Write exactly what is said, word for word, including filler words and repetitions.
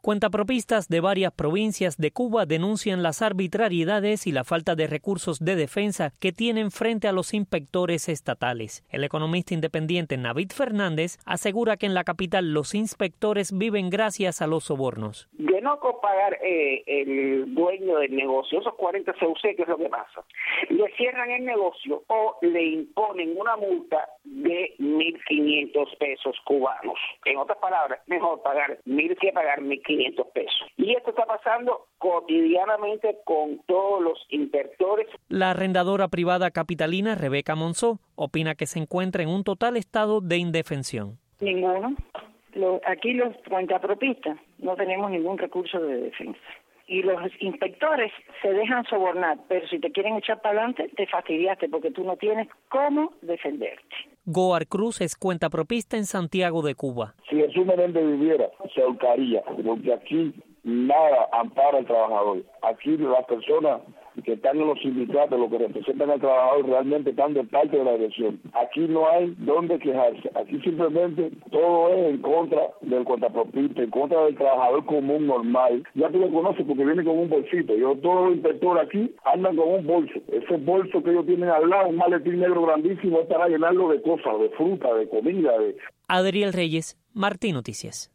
Cuentapropistas de varias provincias de Cuba denuncian las arbitrariedades y la falta de recursos de defensa que tienen frente a los inspectores estatales. El economista independiente Navid Fernández asegura que en la capital los inspectores viven gracias a los sobornos. De no pagar eh, el dueño del negocio, esos cuarenta C U C, ¿qué es lo que pasa? Le cierran el negocio o le imponen una multa de mil quinientos pesos cubanos. En otras palabras, mejor pagar mil que pagar mil quinientos pesos. Y esto está pasando cotidianamente con todos los inspectores. La arrendadora privada capitalina Rebeca Monzó opina que se encuentra en un total estado de indefensión. Ninguno. Lo, aquí los cuentapropistas no tenemos ningún recurso de defensa. Y los inspectores se dejan sobornar, pero si te quieren echar para adelante, te fastidiaste porque tú no tienes cómo defenderte. Goar Cruz es cuentapropista en Santiago de Cuba. Si Jesús Menéndez viviera, se ahorcaría, porque aquí nada ampara al trabajador. Aquí las personas que están en los sindicatos, los que representan al trabajador, realmente están de parte de la dirección. Aquí no hay dónde quejarse. Aquí simplemente todo es en contra del cuentapropista, en contra del trabajador común normal. Ya tú lo conoces porque viene con un bolsito. Yo, todos los inspectores aquí andan con un bolso. Ese bolso que ellos tienen al lado, un maletín negro grandísimo, es para llenarlo de cosas, de fruta, de comida. De... Adriel Reyes, Martín Noticias.